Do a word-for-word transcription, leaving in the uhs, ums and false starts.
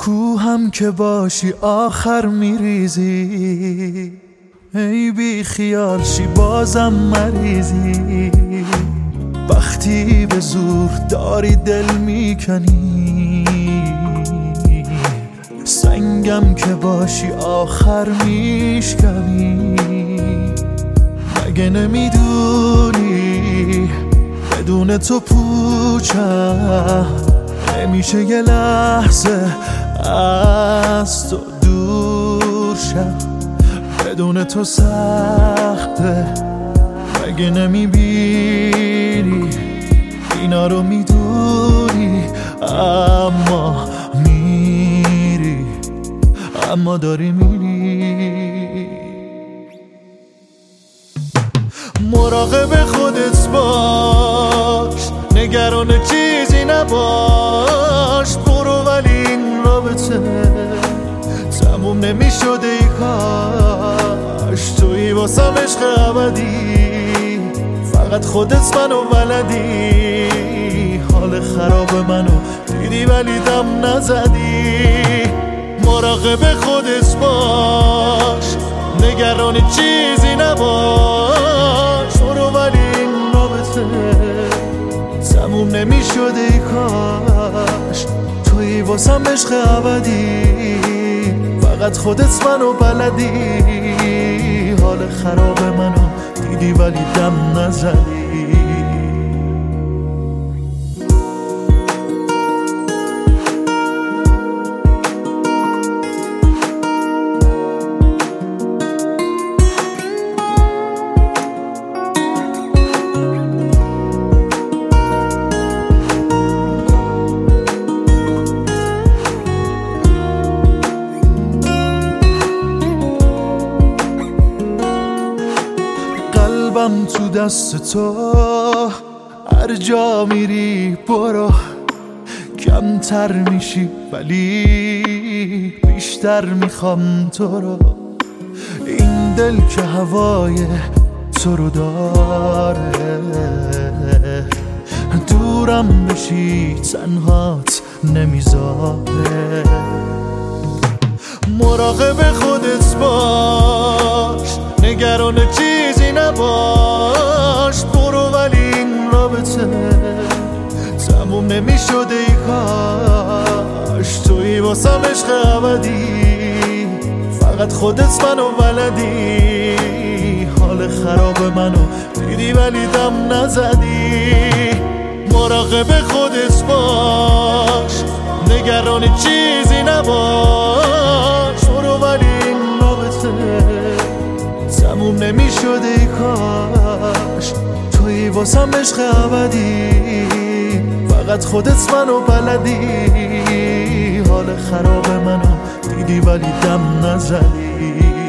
کوهم که باشی آخر میریزی، ای بی خیال شی بازم مریضی. وقتی به زور داری دل میکنی، سنگم که باشی آخر میشکنی. مگه نمیدونی بدون تو پوچم نمیشه یه لحظه از تو دور شم. بدون تو سخته، مگه نمیبینی اینا رو میدونی، اما میری، اما داری میری. مراقب خودت باش، نگران چیزی نباش. برو ولی این رابطه تموم نمیشد ای کاش. توی واسم عشق ابدی، فقط خودت منو بلدی. حال خراب منو دیدی ولی دم نزدی. مراقب خودت باش، نگران چیزی نباش. برو ولی این رابطه تموم نمیشد ای کاش. توی واسم عشق ابدی، فقط خودت منو بلدی. حال خراب منو دیدی ولی دم نزدی. قلبم تو دست تو، هر جا میری برو. کمتر میشی ولی بیشتر میخوام تو رو. این دل که هوای تو رو داره، دورم بشی تنهات نمیذاره. مراقب خودت باش، نگران چیزی نباش. برو ولی این رابطه تموم نمیشد ای کاش. توی واسم عشق ابدی، فقط خودت منو بلدی. حال خراب منو دیدی ولی دم نزدی. مراقب خودت باش، نگران چیزی نباش. برو ولی این رابطه تموم نمیشد ای کاش. توی واسم عشق ابدی، فقط خودت منو بلدی. حال خراب منو دیدی ولی دم نزدی.